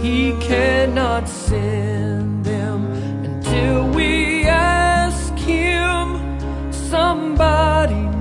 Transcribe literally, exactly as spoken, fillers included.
He cannot send them until we ask Him. Somebody